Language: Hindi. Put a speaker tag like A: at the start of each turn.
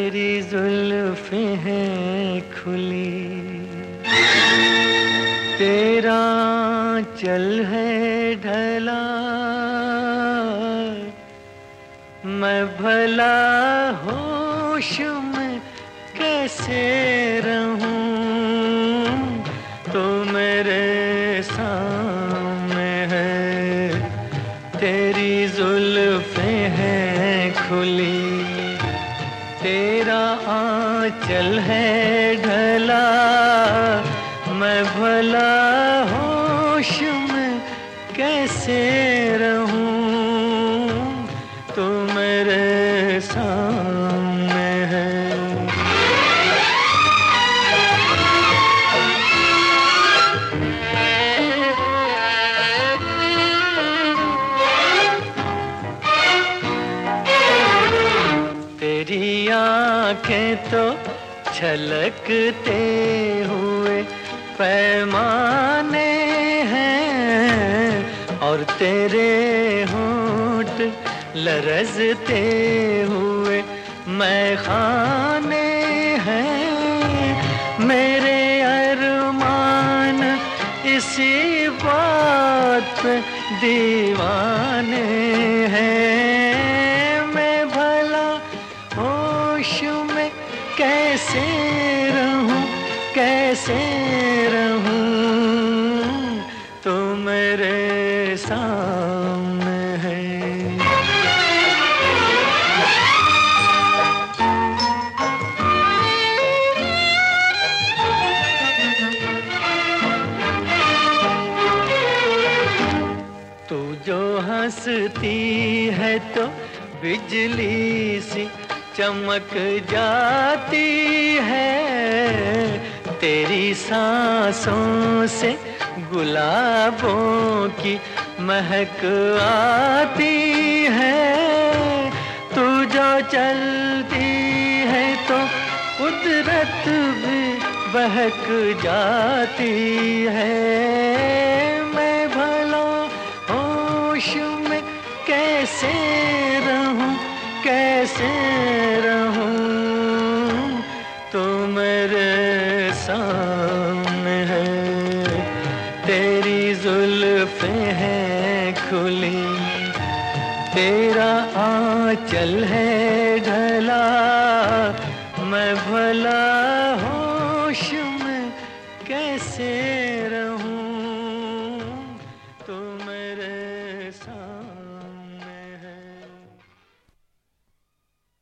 A: तेरी जुल्फें हैं खुली, तेरा चल है ढला, मैं भला होश में कैसे रहूं, तो मेरे सामने है। तेरी जुल्फें हैं खुली, तेरा आंचल है ढला, मैं भला होश में कैसे रहूं, तो मेरे सामने है। तेरी आंखें तो छलकते हुए पैमाने हैं, और तेरे होंठ लरजते हुए मैखाने हैं। मेरे अरमान इसी बात पे दीवाने हैं। मैं भला होश में कैसे रहूं, कैसे रहूं, तो मेरे सामने है। तू जो हंसती है तो बिजली सी चमक जाती है, तेरी सांसों से गुलाबों की महक आती है। तू जो चलती है तो कुदरत भी बहक जाती है। मैं भला होश में कैसे रहूं, कैसे रहूं, तो मेरे सामने है। तेरी जुल्फें हैं खुली, तेरा आंचल है ढला,